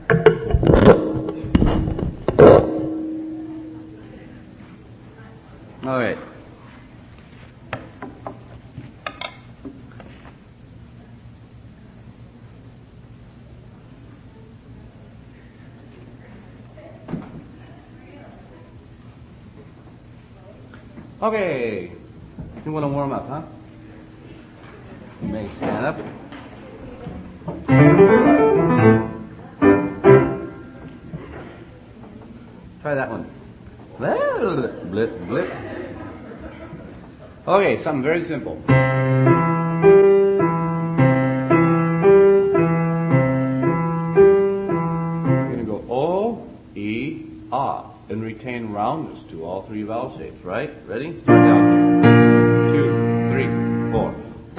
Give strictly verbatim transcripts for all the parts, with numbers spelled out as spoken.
All right. Okay. You want to warm up, huh? You may stand up. Try that one. Blip, blip. Okay, something very simple. We're going to go O, E, A, and retain roundness to all three vowel shapes, right? Ready? Start down. Two, three, four.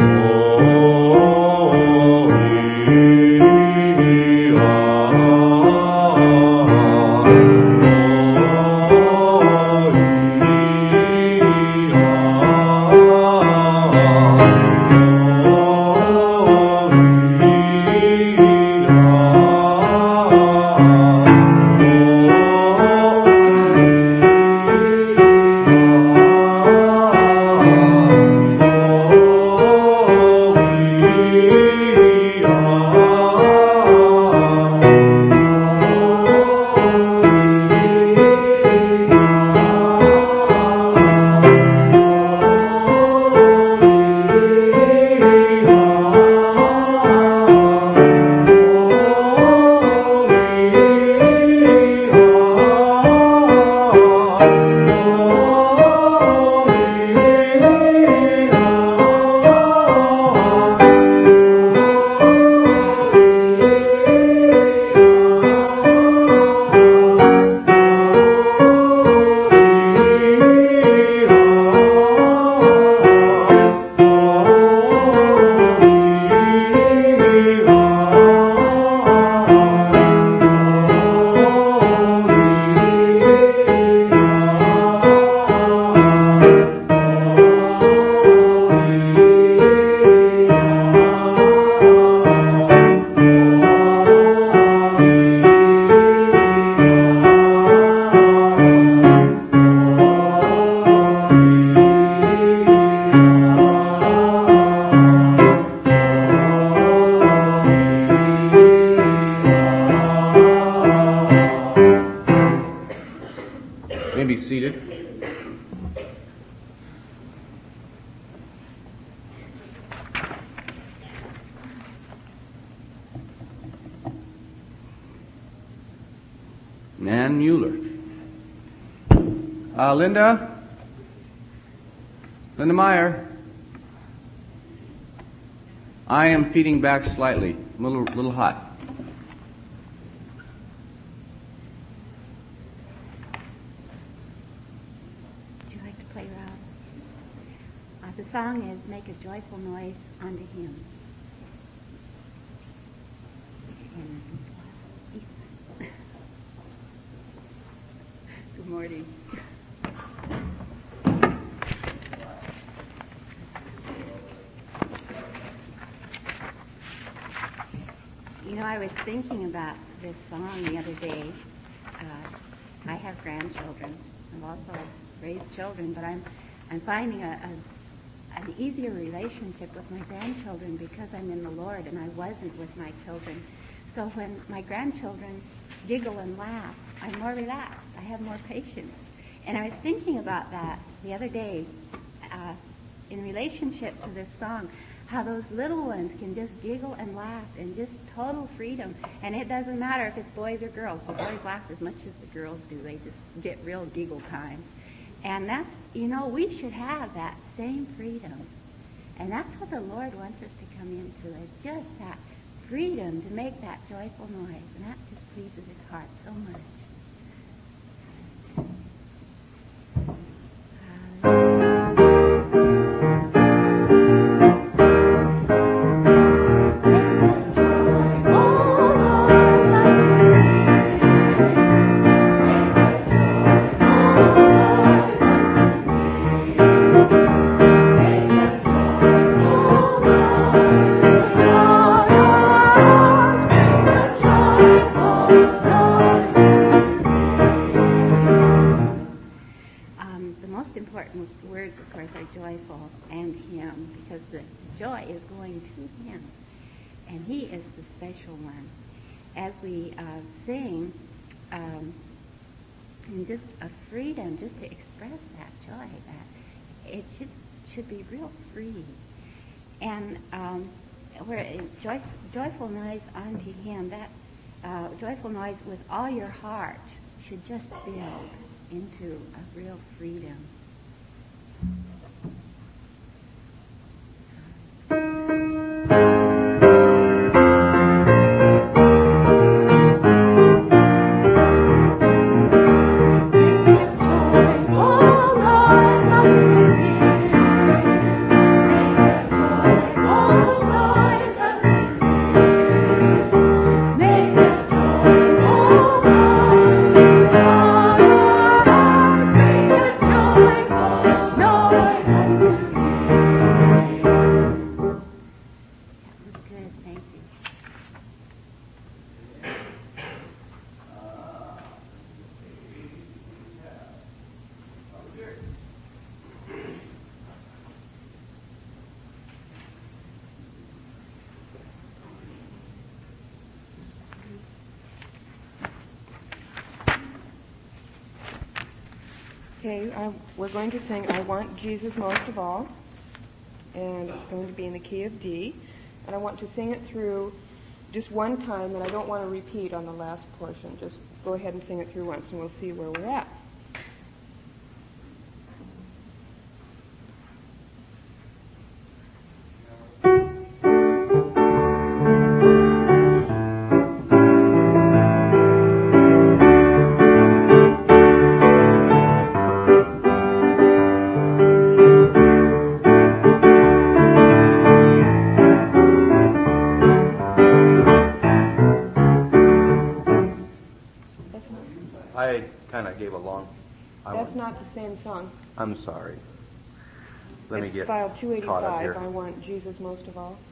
Nan Mueller. Uh, Linda? Linda Meyer? I am feeding back slightly. A little, little hot. Would you like to play, Rob? Uh, the song is Make a Joyful Noise Unto Him. Good morning. You know, I was thinking about this song the other day. Uh, I have grandchildren. I've also raised children, but I'm I'm finding a, a an easier relationship with my grandchildren because I'm in the Lord and I wasn't with my children. So when my grandchildren giggle and laugh, I'm more relaxed. I have more patience. And I was thinking about that the other day uh, in relationship to this song, how those little ones can just giggle and laugh and just total freedom. And it doesn't matter if it's boys or girls. The boys laugh as much as the girls do. They just get real giggle time. And that's, you know, we should have that same freedom. And that's what the Lord wants us to come into, is just that freedom to make that joyful noise. And that just pleases His heart so much. Oh as we uh, sing, um, and just a freedom just to express that joy, that it just should be real free. And um, where it, joy, joyful noise unto Him, that uh, joyful noise with all your heart should just build into a real freedom. Okay, I, we're going to sing I Want Jesus Most of All, and it's going to be in the key of D, and I want to sing it through just one time, and I don't want to repeat on the last portion. Just go ahead and sing it through once, and we'll see where we're at. I kind of gave a long... I That's want, not the same song. I'm sorry. Let it's me get file two caught up here. eighty-five, I Want Jesus Most of All.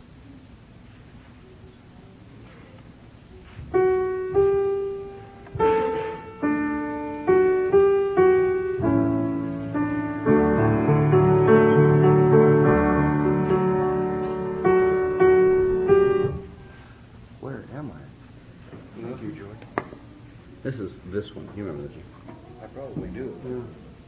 Where am I? Thank you, George. This is this one. You remember this one? I probably do. Yeah.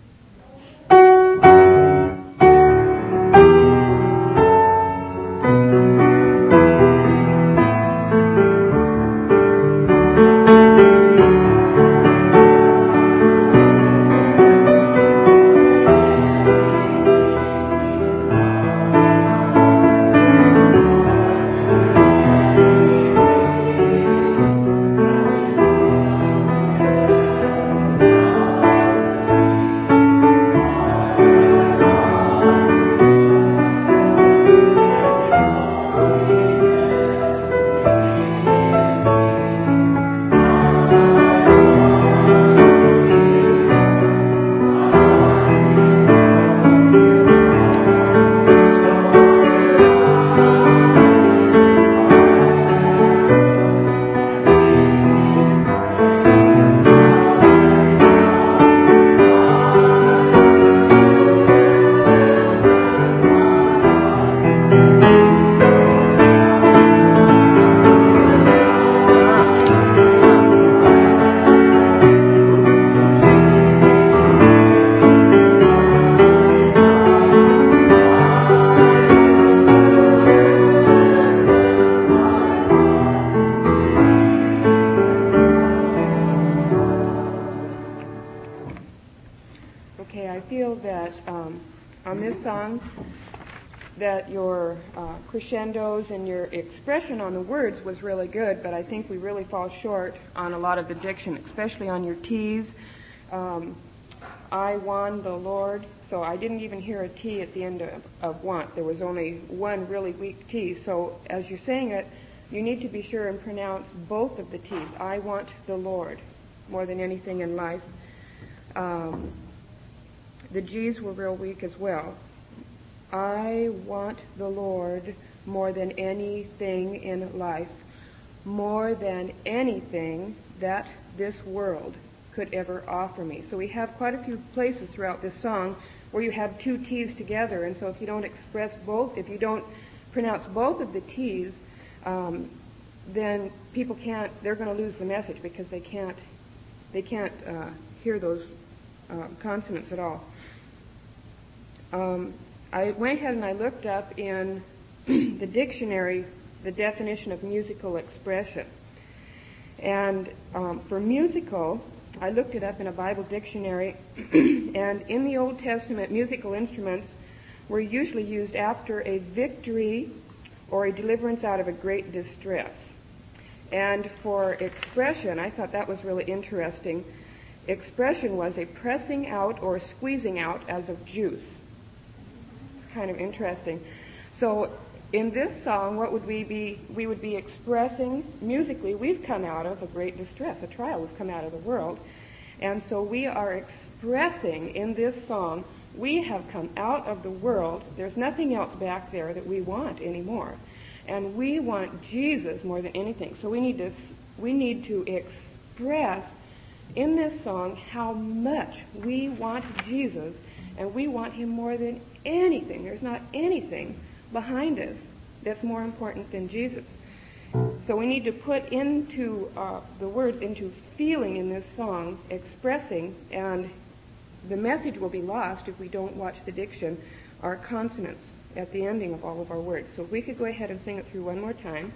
Okay, I feel that um, on this song that your uh, crescendos and your expression on the words was really good, but I think we really fall short on a lot of the diction, especially on your T's. Um, I won the Lord, so I didn't even hear a T at the end of, of want. There was only one really weak T. So as you're saying it, you need to be sure and pronounce both of the T's. I want the Lord more than anything in life. Um, the G's were real weak as well. I want the Lord more than anything in life, more than anything that this world could ever offer me. So we have quite a few places throughout this song where you have two T's together, and so if you don't express both, if you don't pronounce both of the T's, um, then people can't, they're going to lose the message because they can't, they can't uh, hear those uh, consonants at all. Um, I went ahead and I looked up in the dictionary the definition of musical expression. And um, for musical, I looked it up in a Bible dictionary, and in the Old Testament, musical instruments were usually used after a victory or a deliverance out of a great distress. And for expression, I thought that was really interesting. Expression was a pressing out or squeezing out as of juice. It's kind of interesting. So in this song, what would we be? We would be expressing musically, we've come out of a great distress, a trial. We've come out of the world. And so we are expressing in this song, we have come out of the world. There's nothing else back there that we want anymore. And we want Jesus more than anything. So we need to, we need to express in this song how much we want Jesus, and we want him more than anything. There's not anything behind us that's more important than Jesus. So we need to put into uh, the words, into feeling in this song, expressing, and the message will be lost if we don't watch the diction, our consonants at the ending of all of our words. So if we could go ahead and sing it through one more time.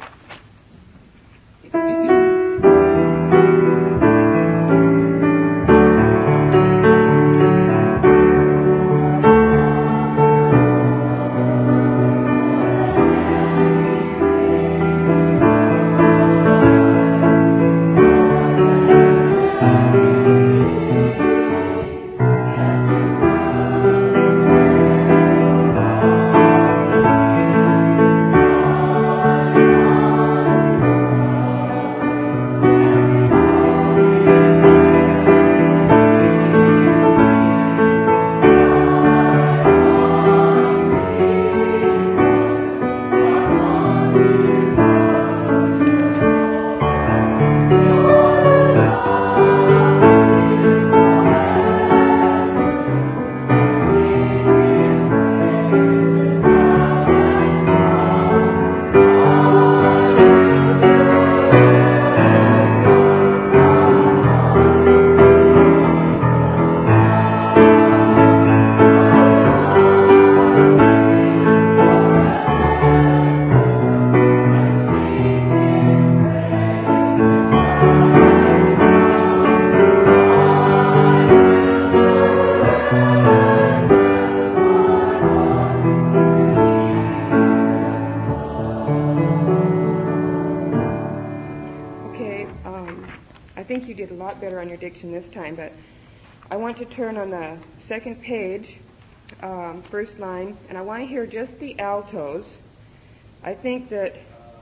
Diction this time, but I want to turn on the second page, um, first line, and I want to hear just the altos. I think that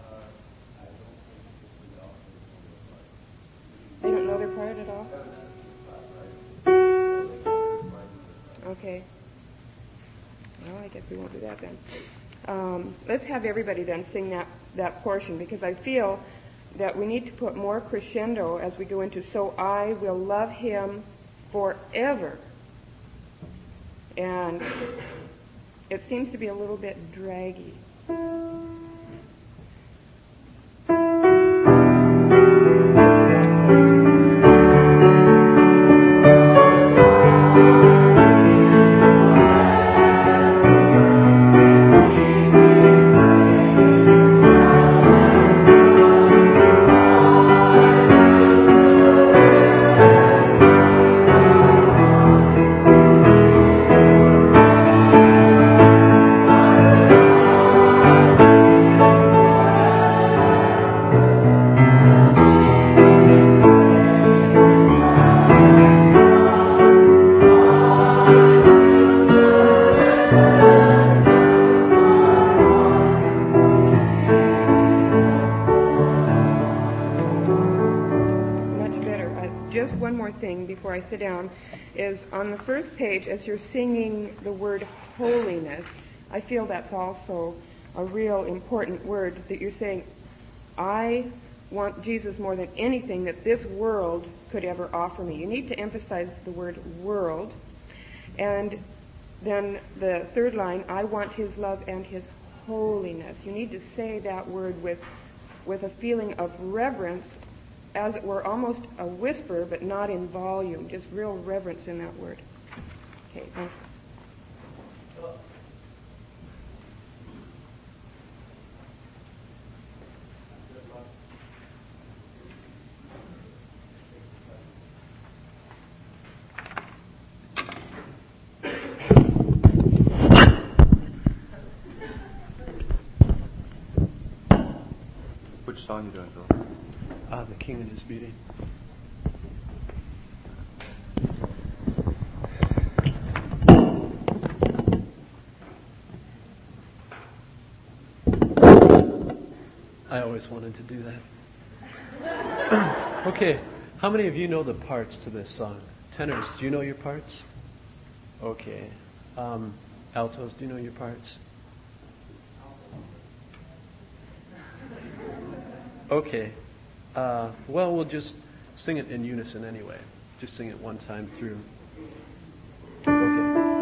they don't know their part at all. Okay. Well, I guess we won't do that then. Um, let's have everybody then sing that that portion, because I feel that we need to put more crescendo as we go into "So I Will Love Him Forever." And it seems to be a little bit draggy. Sit down, is on the first page, as you're singing the word holiness, I feel that's also a real important word, that you're saying, I want Jesus more than anything that this world could ever offer me. You need to emphasize the word world. And then the third line, I want his love and his holiness. You need to say that word with with a feeling of reverence, as it were almost a whisper, but not in volume, just real reverence in that word. Okay, thanks. Which song are you doing, Phil? Ah, The King and His Beauty. I always wanted to do that. Okay, how many of you know the parts to this song? Tenors, do you know your parts? Okay. Um, altos, do you know your parts? Okay. Uh, well, we'll just sing it in unison anyway. Just sing it one time through. Okay.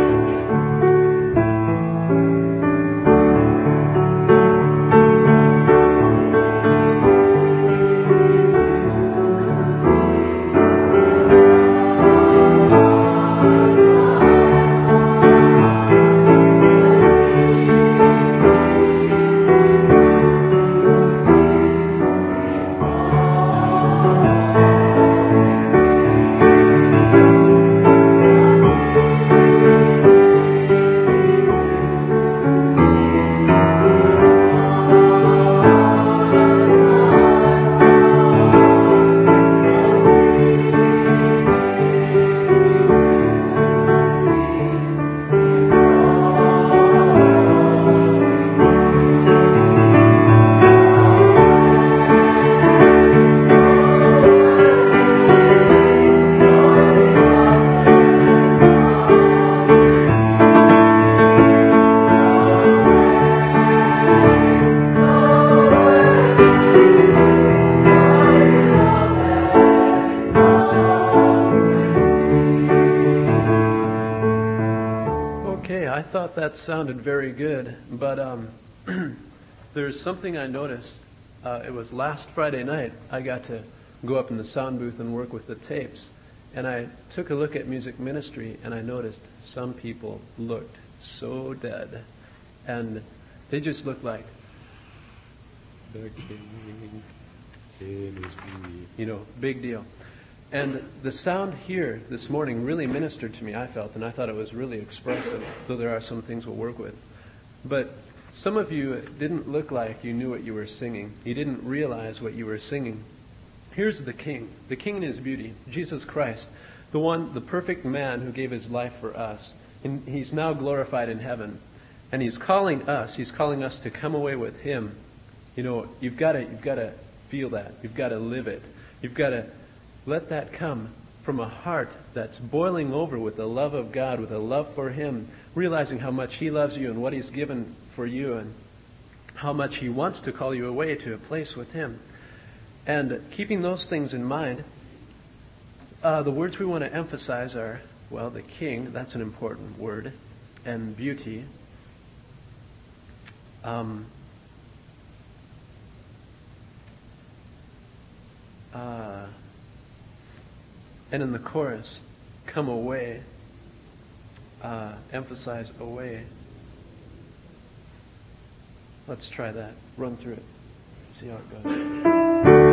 That sounded very good, but um, there's something I noticed. Uh, it was last Friday night I got to go up in the sound booth and work with the tapes, and I took a look at music ministry, and I noticed some people looked so dead, and they just looked like the King in His beauty, you know, big deal. And the sound here this morning really ministered to me, I felt, and I thought it was really expressive, though there are some things we'll work with. But some of you didn't look like you knew what you were singing. You didn't realize what you were singing. Here's the King, the King in His beauty, Jesus Christ, the one, the perfect man who gave His life for us. And He's now glorified in heaven. And He's calling us, He's calling us to come away with Him. You know, you've got to, you've got to feel that. You've got to live it. You've got to let that come from a heart that's boiling over with the love of God, with a love for Him, realizing how much He loves you and what He's given for you and how much He wants to call you away to a place with Him. And keeping those things in mind, uh, the words we want to emphasize are, well, the King, that's an important word, and beauty. Um, uh, And in the chorus, come away, uh, emphasize away. Let's try that. Run through it. See how it goes.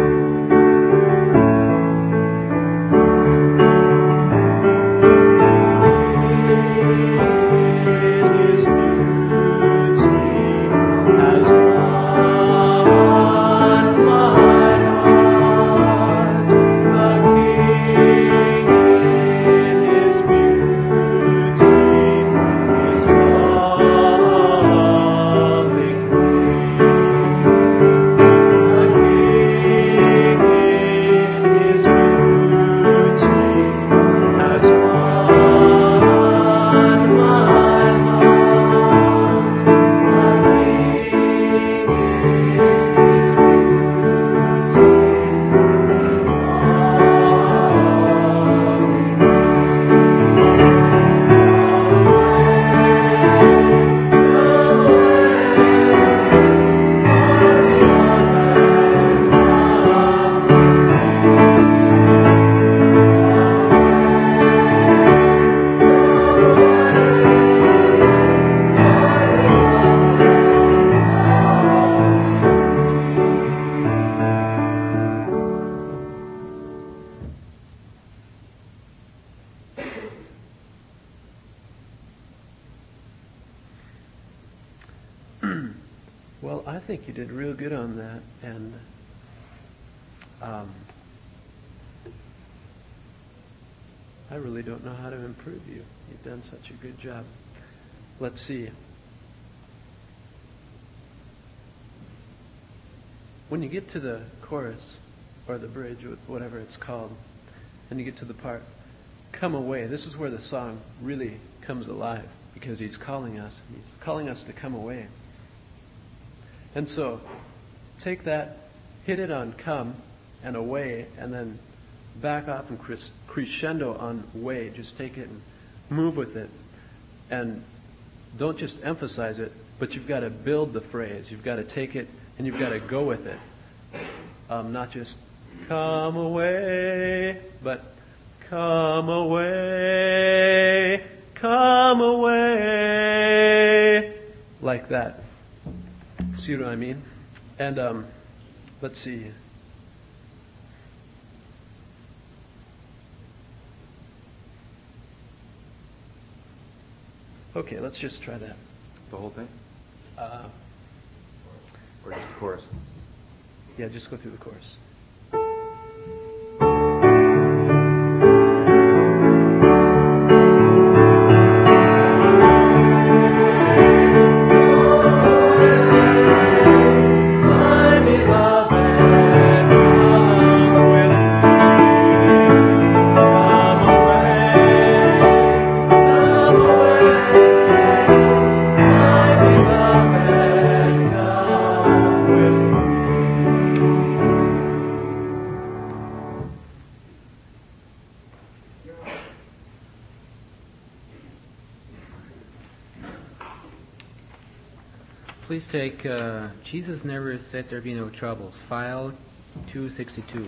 King I think you did real good on that, and um, I really don't know how to improve you. You've done such a good job. Let's see. When you get to the chorus, or the bridge, whatever it's called, and you get to the part, come away, this is where the song really comes alive, because he's calling us. He's calling us to come away. And so, take that, hit it on come and away, and then back off and crescendo on way. Just take it and move with it. And don't just emphasize it, but you've got to build the phrase. You've got to take it and you've got to go with it. Um, not just come away, but come away, come away, like that. See what I mean? And um, let's see. Okay, let's just try that. The whole thing? Uh, or just the chorus? Yeah, just go through the chorus. Please take uh, Jesus Never Said There Be No Troubles, file two sixty-two.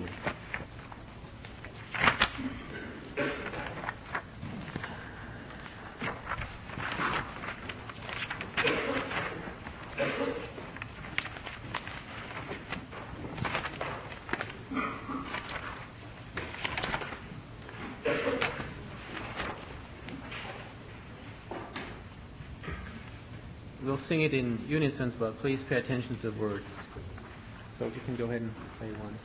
We'll sing it in unison, but please pay attention to the words. So if you can go ahead and play one.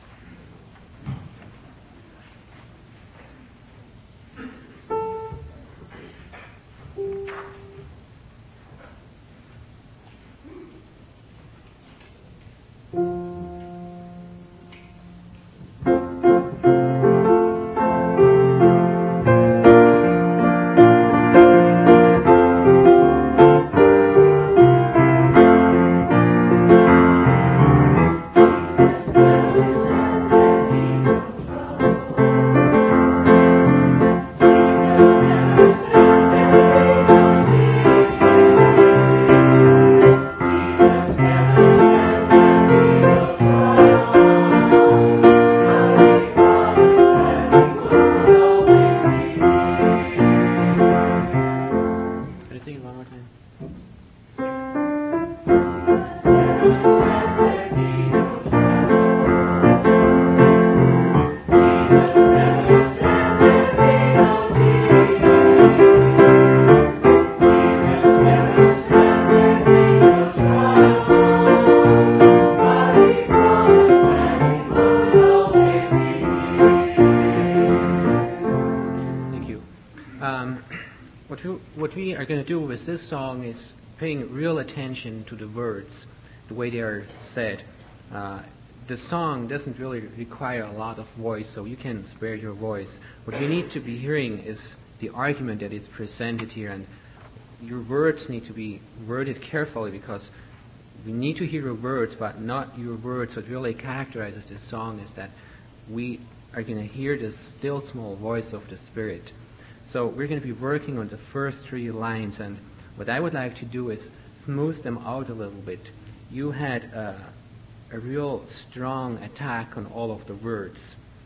What we are going to do with this song is paying real attention to the words, the way they are said. Uh, the song doesn't really require a lot of voice, so you can spare your voice. What we need to be hearing is the argument that is presented here, and your words need to be worded carefully, because we need to hear your words, but not your words. What really characterizes this song is that we are going to hear the still small voice of the Spirit. So we're going to be working on the first three lines, and what I would like to do is smooth them out a little bit. You had a, a real strong attack on all of the words,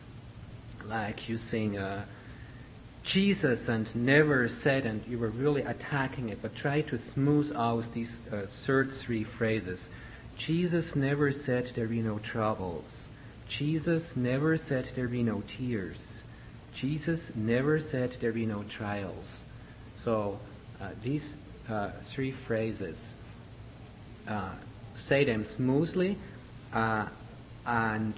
like you sing uh, Jesus and never said, and you were really attacking it, but try to smooth out these uh, third three phrases. Jesus never said there be no troubles. Jesus never said there be no tears. Jesus never said there be no trials. So uh, these uh, three phrases uh, say them smoothly uh, and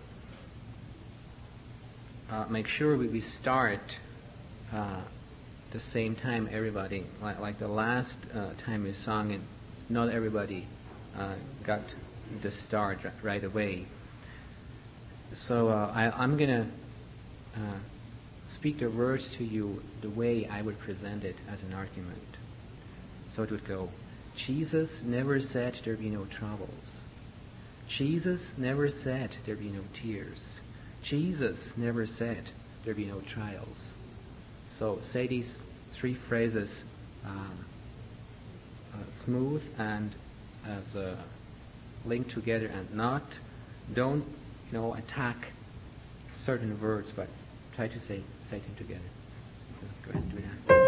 uh, make sure we, we start uh, the same time, everybody. Like, like the last uh, time we sang it, not everybody uh, got the start right away. So uh, I, I'm going to uh, speak the words to you the way I would present it as an argument. So it would go, Jesus never said there'd be no troubles. Jesus never said there'd be no tears. Jesus never said there'd be no trials. So say these three phrases um, uh, smooth and as a linked together, and not, don't, you know, attack certain words, but try to say, say them together. So go ahead and do that.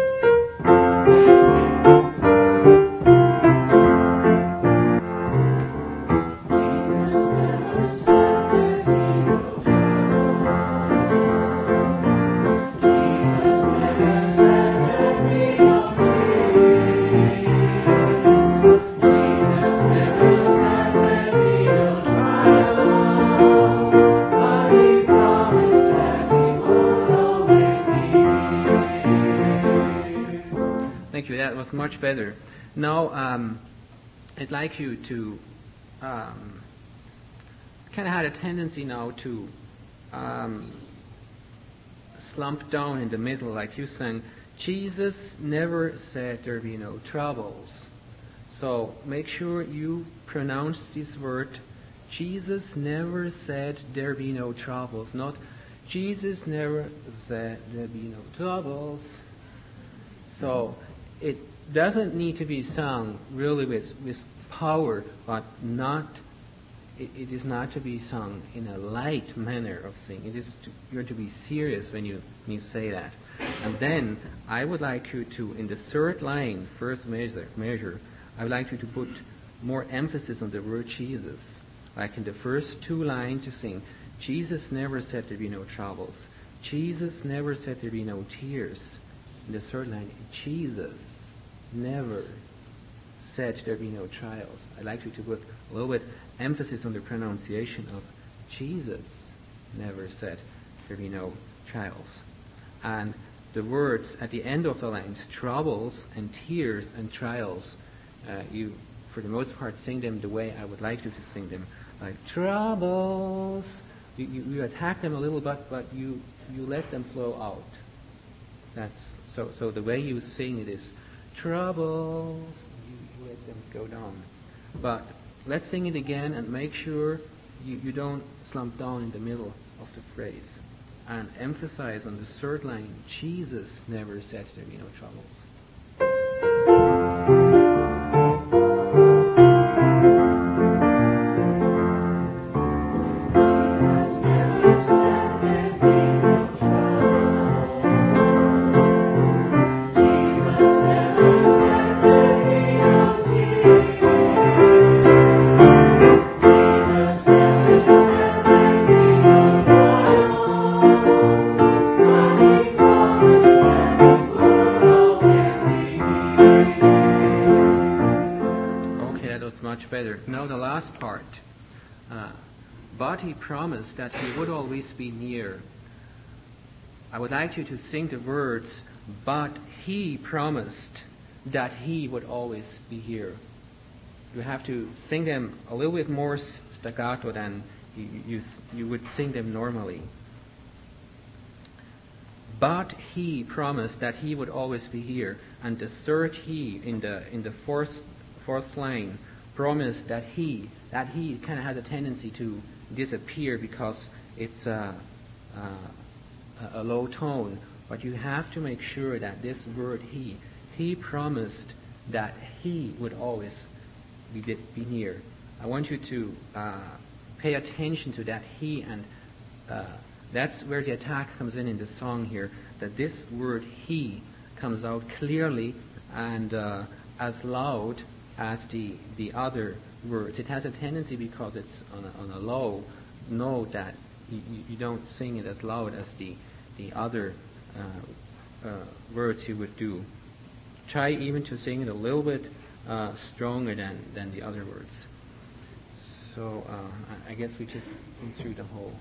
Much better. Now, um, I'd like you to um, kind of had a tendency now to um, slump down in the middle, like you sang. Jesus never said there'd be no troubles. So make sure you pronounce this word. Jesus never said there'd be no troubles. Not Jesus never said there'd be no troubles. So it doesn't need to be sung really with, with power, but not. It, it is not to be sung in a light manner of singing. It is to, you're to be serious when you when you say that. And then I would like you to, in the third line, first measure, measure, I would like you to put more emphasis on the word Jesus. Like in the first two lines, you sing, Jesus never said there'd be no troubles. Jesus never said there'd be no tears. In the third line, Jesus never said there'd be no trials. I'd like you to put a little bit emphasis on the pronunciation of Jesus never said there'd be no trials. And the words at the end of the lines, troubles and tears and trials, uh, you, for the most part, sing them the way I would like you to sing them. Like troubles. You, you, you attack them a little bit, but you, you let them flow out. That's so. So the way you sing it is troubles, you, you let them go down. But let's sing it again and make sure you, you don't slump down in the middle of the phrase. And emphasize on the third line, Jesus never said there'd be no troubles. Now the last part. Uh, but he promised that he would always be near. I would like you to sing the words, but he promised that he would always be here. You have to sing them a little bit more staccato than you, you, you would sing them normally. But he promised that he would always be here. And the third he in the in the fourth fourth line promised that he, that he kind of has a tendency to disappear because it's a, a, a low tone. But you have to make sure that this word he, he promised that he would always be, be near. I want you to uh, pay attention to that he, and uh, that's where the attack comes in in the song here, that this word he comes out clearly and uh, as loud as the, the other words. It has a tendency, because it's on a, on a low note, that you, you don't sing it as loud as the, the other uh, uh, words you would do. Try even to sing it a little bit uh, stronger than, than the other words. So uh, I I guess we just went through the whole.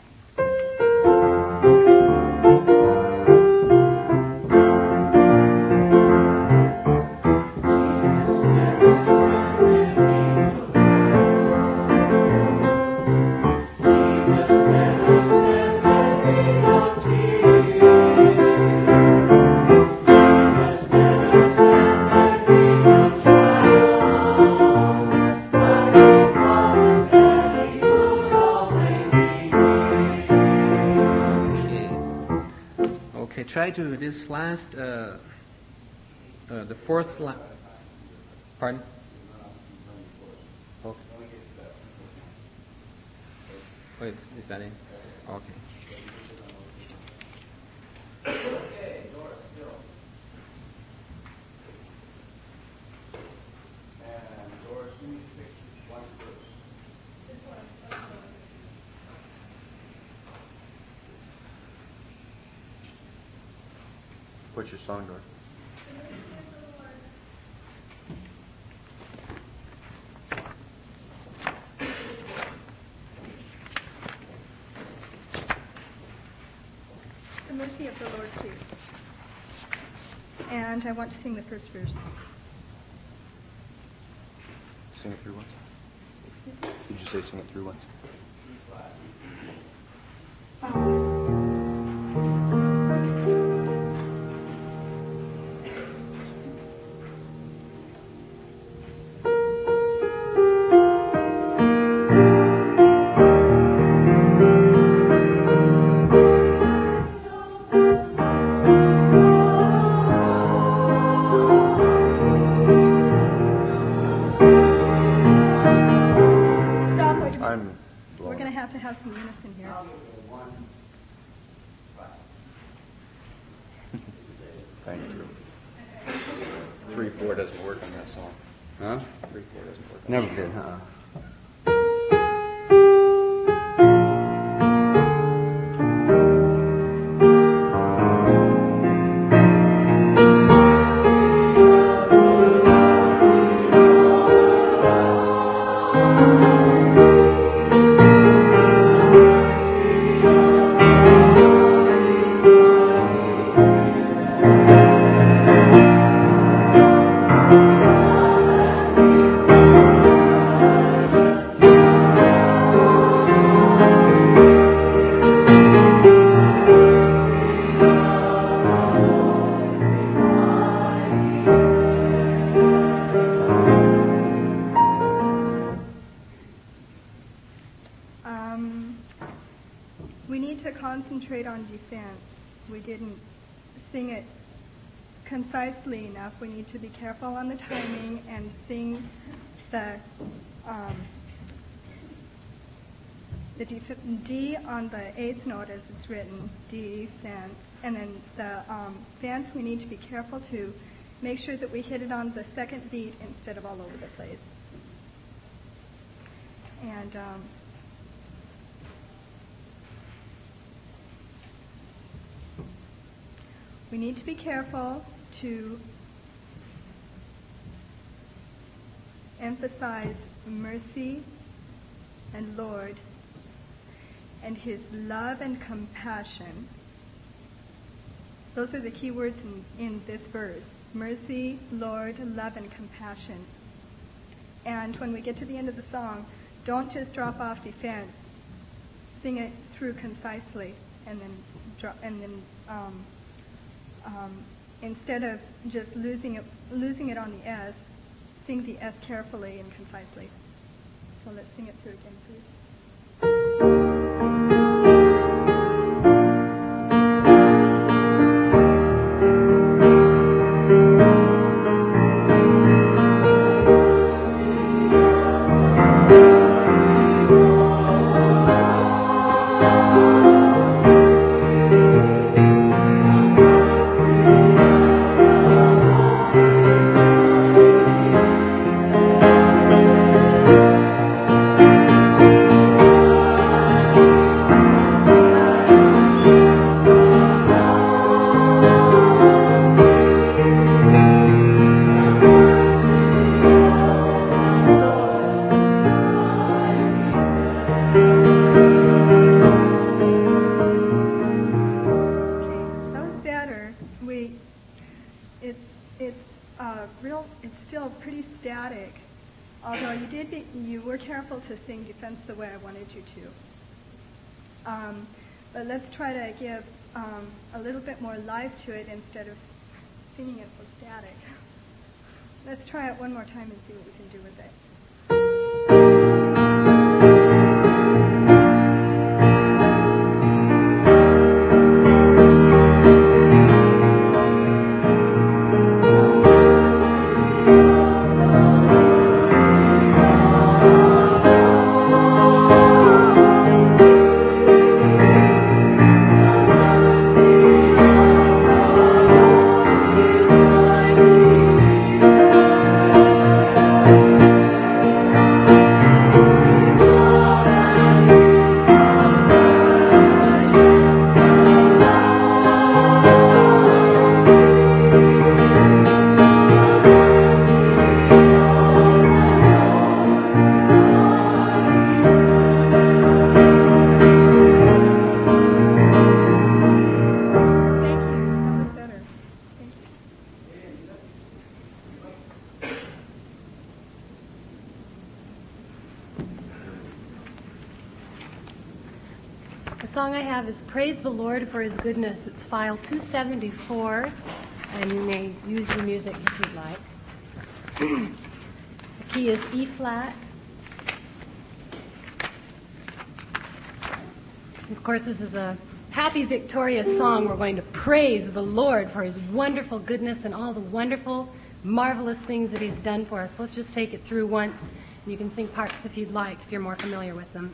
Try to this last, uh, uh, the fourth line. Pardon? Okay. Oh, is, is that it? Okay. What's your song, Doris? The mercy of the Lord too. And I want to sing the first verse. Sing it through once. Did you say sing it through once? Thank you. Three four doesn't work on that song. Huh? Three four doesn't work. Never did, huh? Concentrate on defense. We didn't sing it concisely enough. We need to be careful on the timing and sing the um, the D, D on the eighth note as it's written, defense, and then the um, fence. We need to be careful to make sure that we hit it on the second beat instead of all over the place. And um, we need to be careful to emphasize mercy and Lord and His love and compassion. Those are the key words in, in this verse. Mercy, Lord, love, and compassion. And when we get to the end of the song, don't just drop off defense. Sing it through concisely, and then drop, and then um, um, instead of just losing it, losing it on the S, sing the S carefully and concisely. So let's sing it through again, please. Thank you. the way I wanted you to. Um, but let's try to give um, a little bit more life to it instead of singing it so static. Let's try it one more time and see what we can do with it. Praise the Lord for His goodness. It's file two seventy-four, and you may use your music if you'd like. The key is E flat. Of course, this is a happy, victorious song. We're going to praise the Lord for His wonderful goodness and all the wonderful, marvelous things that He's done for us. Let's just take it through once, and you can sing parts if you'd like, if you're more familiar with them.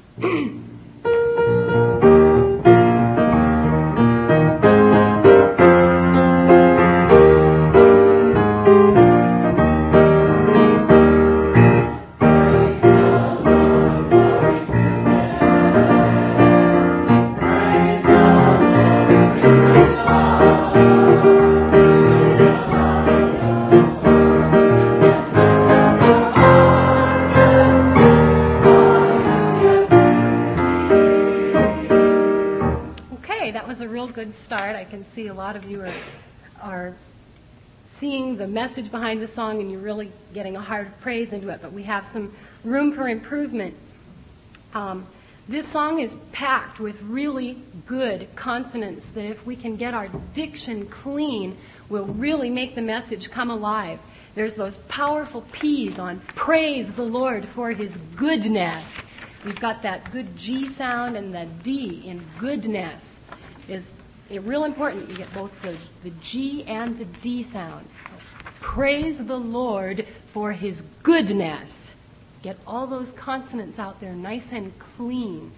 See, a lot of you are, are seeing the message behind the song and you're really getting a heart of praise into it, but we have some room for improvement. Um, this song is packed with really good consonants that if we can get our diction clean, will really make the message come alive. There's those powerful P's on praise the Lord for His goodness. We've got that good G sound, and the D in goodness is It's real important you get both the, the G and the D sound. Praise the Lord for His goodness. Get all those consonants out there nice and clean.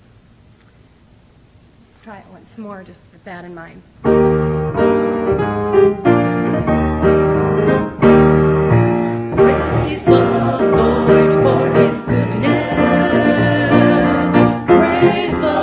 Let's try it once more just with that in mind. Praise the Lord for His goodness. Praise the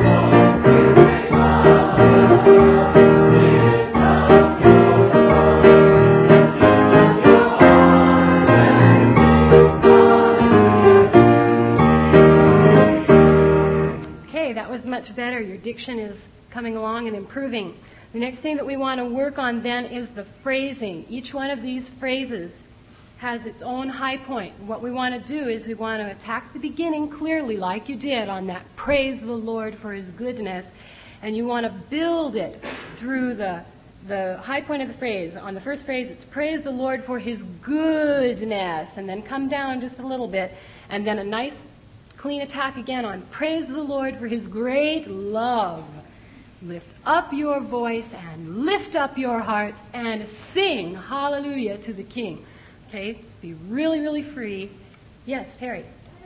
much better. Your diction is coming along and improving. The next thing that we want to work on then is the phrasing. Each one of these phrases has its own high point. What we want to do is we want to attack the beginning clearly like you did on that praise the Lord for His goodness, and you want to build it through the the high point of the phrase. On the first phrase it's praise the Lord for His goodness, and then come down just a little bit, and then a nice clean attack again on praise the Lord for His great love. Lift up your voice and lift up your heart and sing hallelujah to the King. Okay? Be really, really free. Yes, Terry.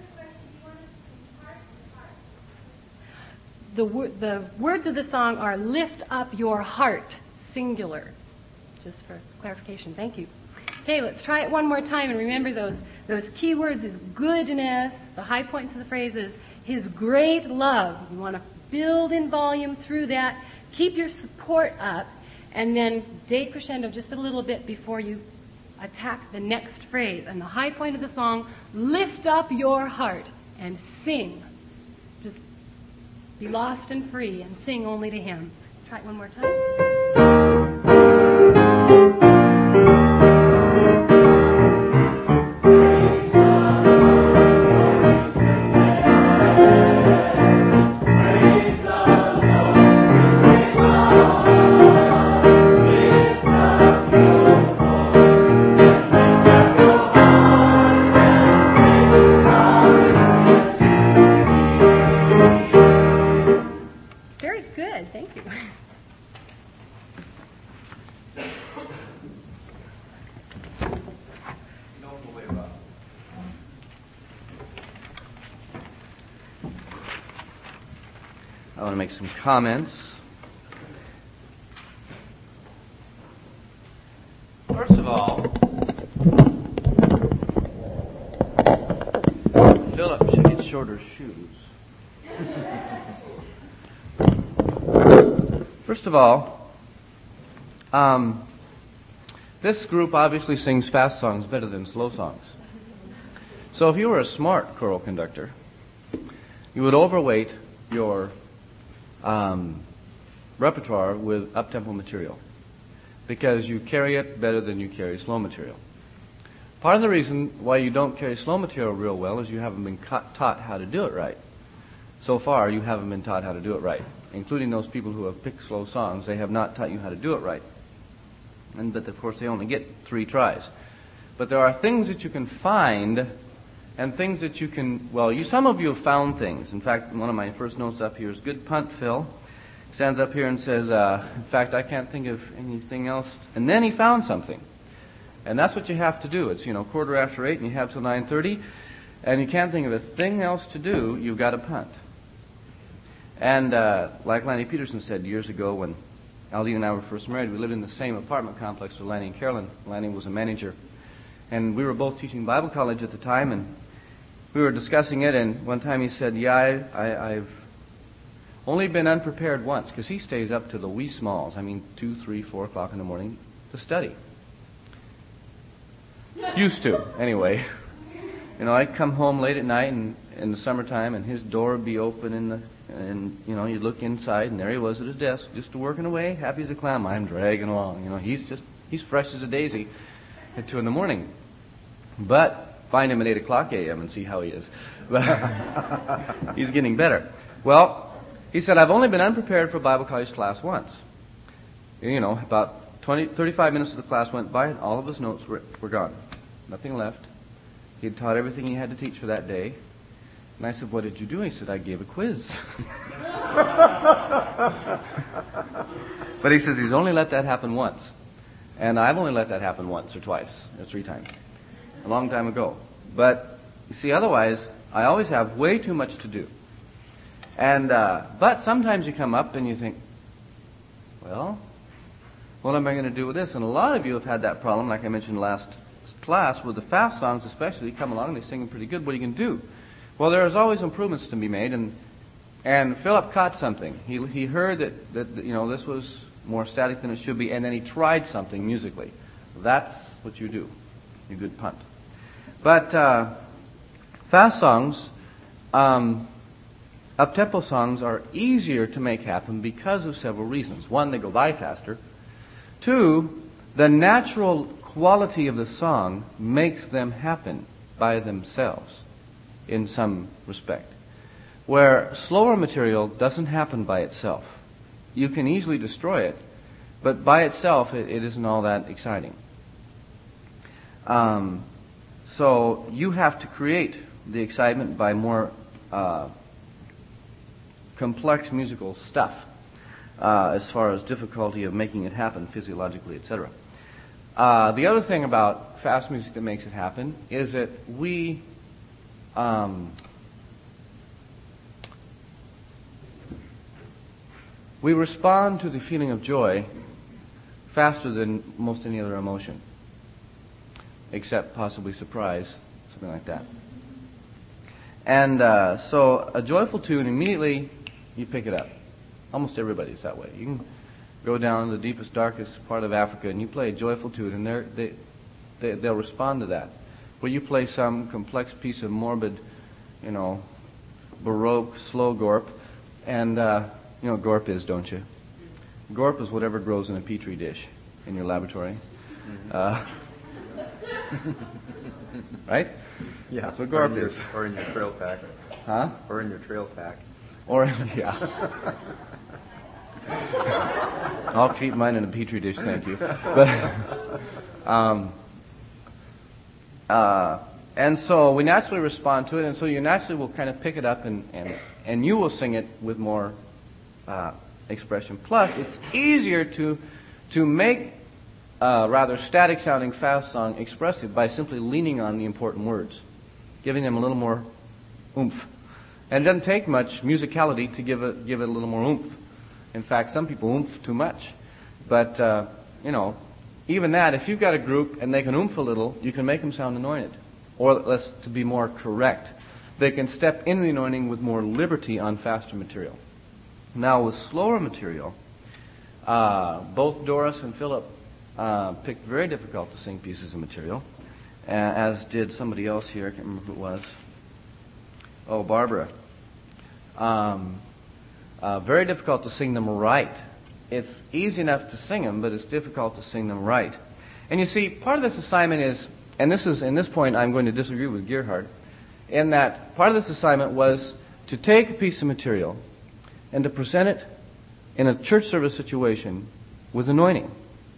The, wor- the words of the song are lift up your heart, singular. Just for clarification. Thank you. Okay, let's try it one more time, and remember those those key words is goodness. The high points of the phrase is His great love. You want to build in volume through that. Keep your support up, and then decrescendo just a little bit before you attack the next phrase. And the high point of the song, lift up your heart and sing. Just be lost and free and sing only to Him. Try it one more time. good. Thank you. I want to make some comments. First of all, Philip should get shorter shoes. First of all, um, this group obviously sings fast songs better than slow songs. So if you were a smart choral conductor, you would overweight your um, repertoire with up-tempo material because you carry it better than you carry slow material. Part of the reason why you don't carry slow material real well is you haven't been ca- taught how to do it right. So far, you haven't been taught how to do it right, including those people who have picked slow songs. They have not taught you how to do it right. And but of course, they only get three tries. But there are things that you can find and things that you can, well, you some of you have found things. In fact, one of my first notes up here is good punt, Phil. Stands up here and says, uh, in fact, I can't think of anything else. And then he found something. And that's what you have to do. It's, you know, quarter after eight and you have till nine thirty. And you can't think of a thing else to do. You've got to punt. And uh, like Lanny Peterson said years ago when Aldine and I were first married, we lived in the same apartment complex with Lanny and Carolyn. Lanny was a manager. And we were both teaching Bible college at the time, and we were discussing it, and one time he said, yeah, I, I, I've only been unprepared once, because he stays up to the wee smalls, I mean two, three, four o'clock in the morning, to study. Used to, anyway. You know, I'd come home late at night and in the summertime, and his door would be open, in the, and, you know, you'd look inside, and there he was at his desk, just working away, happy as a clam. I'm dragging along. You know, he's just, he's fresh as a daisy at two in the morning. But find him at eight o'clock a.m. and see how he is. He's getting better. Well, he said, I've only been unprepared for Bible college class once. You know, about twenty, thirty-five minutes of the class went by and all of his notes were, were gone. Nothing left. He had taught everything he had to teach for that day. And I said, what did you do? He said, I gave a quiz. But he says he's only let that happen once. And I've only let that happen once or twice or three times. A long time ago. But, you see, otherwise, I always have way too much to do. And, uh, but sometimes you come up and you think, well, what am I going to do with this? And a lot of you have had that problem, like I mentioned last class, with the fast songs especially. Come along and they sing them pretty good. What are you going to do? Well, there's always improvements to be made, and and Philip caught something. He he heard that, that, you know, this was more static than it should be, and then he tried something musically. That's what you do. You good punt. But uh, fast songs, um, up-tempo songs are easier to make happen because of several reasons. One, they go by faster. Two, the natural quality of the song makes them happen by themselves in some respect. Where slower material doesn't happen by itself. You can easily destroy it, but by itself it, it isn't all that exciting. Um, so you have to create the excitement by more uh, complex musical stuff uh, as far as difficulty of making it happen physiologically, et cetera. Uh, the other thing about fast music that makes it happen is that we um, we respond to the feeling of joy faster than most any other emotion, except possibly surprise, something like that. And uh, so a joyful tune, immediately you pick it up. Almost everybody's that way. You can go down to the deepest, darkest part of Africa and you play a joyful tune, and they're, they, they, they'll respond to that. Where you play some complex piece of morbid, you know, Baroque, slow gorp, and uh, you know what gorp is, don't you? Gorp is whatever grows in a petri dish in your laboratory. Uh, right? Yeah. That's what gorp or your, is. Or in your trail pack. Huh? Or in your trail pack. Or, yeah. I'll keep mine in a petri dish, thank you. But, um, uh, and so we naturally respond to it, and so you naturally will kind of pick it up, and, and, and you will sing it with more uh, expression. Plus, it's easier to to make a rather static-sounding fast song expressive by simply leaning on the important words, giving them a little more oomph. And it doesn't take much musicality to give it give it a little more oomph. In fact, some people oomph too much. But uh, you know, even that, if you've got a group and they can oomph a little, you can make them sound anointed. Or, let's to be more correct, they can step into the anointing with more liberty on faster material. Now, with slower material, uh, both Doris and Philip uh, picked very difficult to sing pieces of material, uh, as did somebody else here. I can't remember who it was. Oh, Barbara. Um, uh, very difficult to sing them right. It's easy enough to sing them, but it's difficult to sing them right. And you see, part of this assignment is, and this is, in this point, I'm going to disagree with Gerhard, in that part of this assignment was to take a piece of material and to present it in a church service situation with anointing.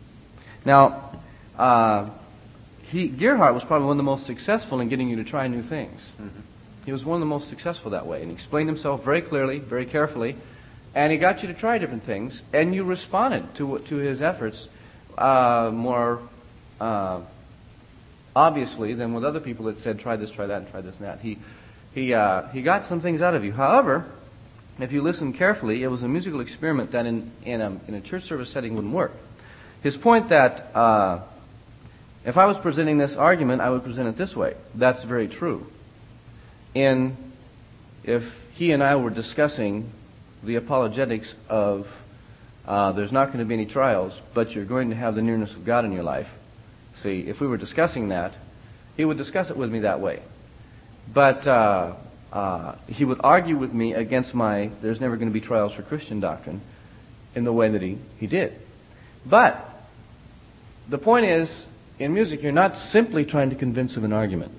Now, uh, he, Gerhard was probably one of the most successful in getting you to try new things. Mm-hmm. He was one of the most successful that way, and he explained himself very clearly, very carefully, and he got you to try different things, and you responded to to his efforts uh, more uh, obviously than with other people that said, try this, try that, and try this and that. He he uh, he got some things out of you. However, if you listen carefully, it was a musical experiment that in in a, in a church service setting wouldn't work. His point that uh, if I was presenting this argument, I would present it this way. That's very true. In if he and I were discussing the apologetics of uh, there's not going to be any trials, but you're going to have the nearness of God in your life. See, if we were discussing that, he would discuss it with me that way. But uh, uh, he would argue with me against my there's never going to be trials for Christian doctrine in the way that he, he did. But the point is, in music, you're not simply trying to convince of an argument.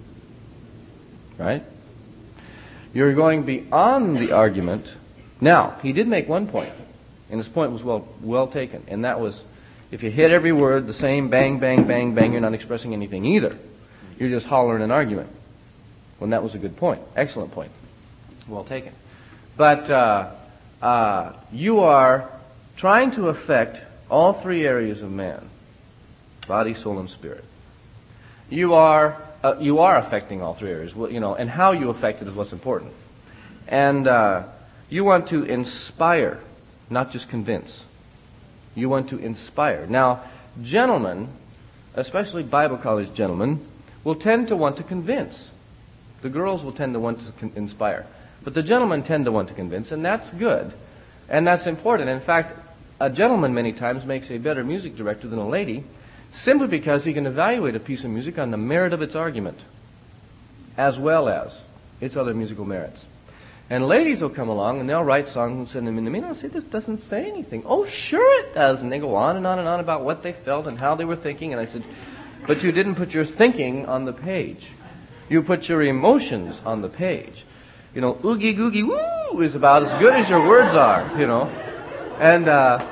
Right? You're going beyond the argument. Now, he did make one point, and his point was well well taken, and that was, if you hit every word the same, bang, bang, bang, bang, you're not expressing anything either. You're just hollering an argument. Well, that was a good point. Excellent point. Well taken. But uh, uh, you are trying to affect all three areas of man, body, soul, and spirit. You are uh, you are affecting all three areas, well, you know, and how you affect it is what's important. And uh, you want to inspire, not just convince. You want to inspire. Now, gentlemen, especially Bible college gentlemen, will tend to want to convince. The girls will tend to want to con- inspire. But the gentlemen tend to want to convince, and that's good. And that's important. In fact, a gentleman many times makes a better music director than a lady, simply because he can evaluate a piece of music on the merit of its argument, as well as its other musical merits. And ladies will come along and they'll write songs and send them in to me, and I'll say, this doesn't say anything. Oh, sure it does. And they go on and on and on about what they felt and how they were thinking. And I said, but you didn't put your thinking on the page. You put your emotions on the page. You know, oogie googie woo is about as good as your words are, you know. And uh,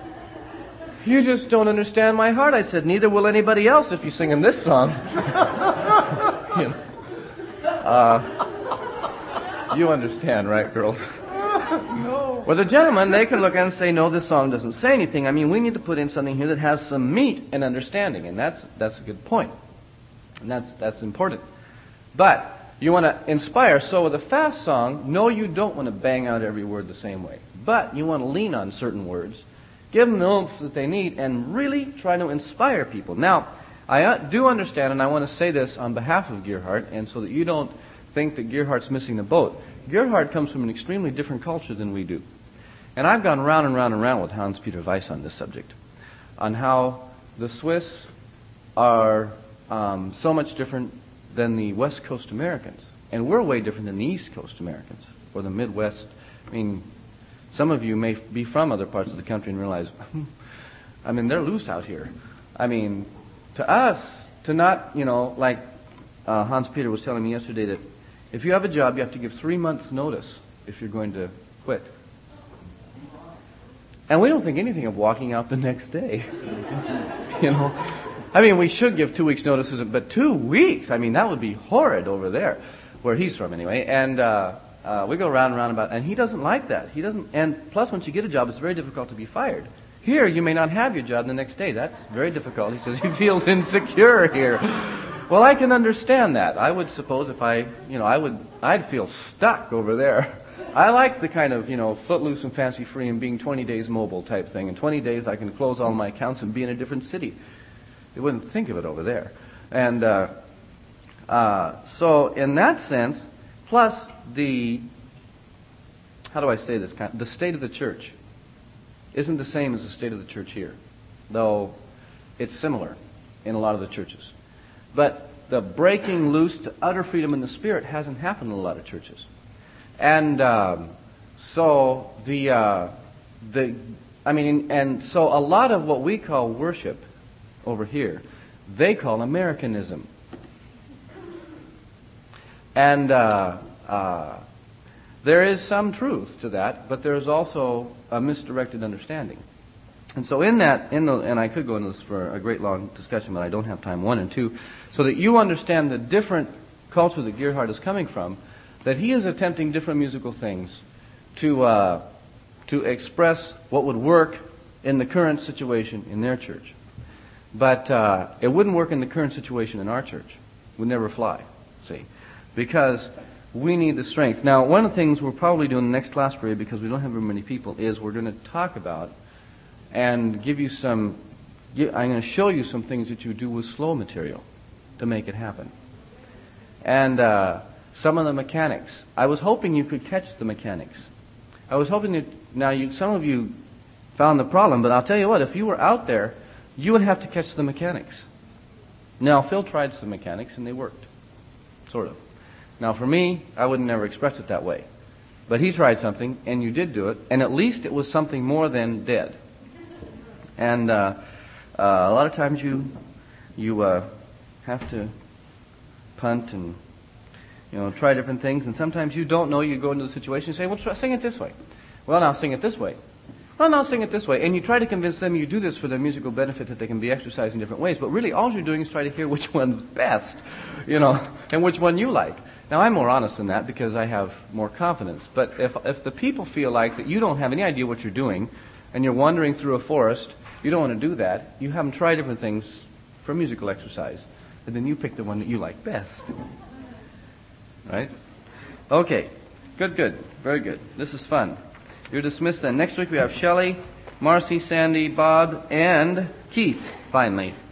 you just don't understand my heart. I said, neither will anybody else if you sing them this song. you know. Uh, you understand, right, girls? No. Well, the gentlemen, they can look at it and say, no, this song doesn't say anything. I mean, we need to put in something here that has some meat and understanding, and that's that's a good point. And that's that's important. But you want to inspire. So with a fast song, no, you don't want to bang out every word the same way. But you want to lean on certain words, give them the oomph that they need, and really try to inspire people. Now, I do understand, and I want to say this on behalf of Gerhard, and so that you don't think that Gerhard's missing the boat. Gerhard comes from an extremely different culture than we do. And I've gone round and round and round with Hans-Peter Weiss on this subject, on how the Swiss are um, so much different than the West Coast Americans. And we're way different than the East Coast Americans, or the Midwest. I mean, some of you may be from other parts of the country and realize, I mean, they're loose out here. I mean, to us, to not, you know, like uh, Hans-Peter was telling me yesterday that if you have a job, you have to give three months' notice if you're going to quit. And we don't think anything of walking out the next day. you know, I mean, we should give two weeks' notices, but two weeks, I mean, that would be horrid over there, where he's from anyway. And uh, uh, we go round and round about, and he doesn't like that. He doesn't. And plus, once you get a job, it's very difficult to be fired. Here, you may not have your job the next day. That's very difficult. He says he feels insecure here. Well, I can understand that. I would suppose if I, you know, I would, I'd feel stuck over there. I like the kind of, you know, footloose and fancy free and being twenty days mobile type thing. In twenty days, I can close all my accounts and be in a different city. They wouldn't think of it over there. And uh, uh, so, in that sense, plus the, how do I say this? The state of the church isn't the same as the state of the church here, though it's similar in a lot of the churches. But the breaking loose to utter freedom in the Spirit hasn't happened in a lot of churches. And um, so the, uh, the, I mean, and so a lot of what we call worship over here, they call Americanism. And uh, uh, there is some truth to that, but there is also a misdirected understanding. And so in that, in the, and I could go into this for a great long discussion, but I don't have time, one and two, so that you understand the different culture that Gerhard is coming from, that he is attempting different musical things to uh, to express what would work in the current situation in their church. But uh, it wouldn't work in the current situation in our church. It would never fly, see, because we need the strength. Now, one of the things we're probably doing in the next class period, because we don't have very many people, is we're going to talk about and give you some, I'm going to show you some things that you do with slow material to make it happen. And uh, some of the mechanics. I was hoping you could catch the mechanics. I was hoping that, now you, some of you found the problem, but I'll tell you what, if you were out there, you would have to catch the mechanics. Now, Phil tried some mechanics and they worked. Sort of. Now, for me, I would never express it that way. But he tried something, and you did do it, and at least it was something more than dead. And uh, uh, a lot of times you you uh, have to punt and, you know, try different things, and sometimes you don't know. You go into the situation and say, well, try, sing it this way. Well, now sing it this way. Well, now sing it this way. And you try to convince them you do this for their musical benefit, that they can be exercised in different ways. But really, all you're doing is try to hear which one's best, you know, and which one you like. Now, I'm more honest than that because I have more confidence. But if if the people feel like that you don't have any idea what you're doing, and you're wandering through a forest, you don't want to do that. You have them try different things for musical exercise. And then you pick the one that you like best. Right? Okay. Good, good. Very good. This is fun. You're dismissed then. Next week we have Shelley, Marcy, Sandy, Bob, and Keith, finally.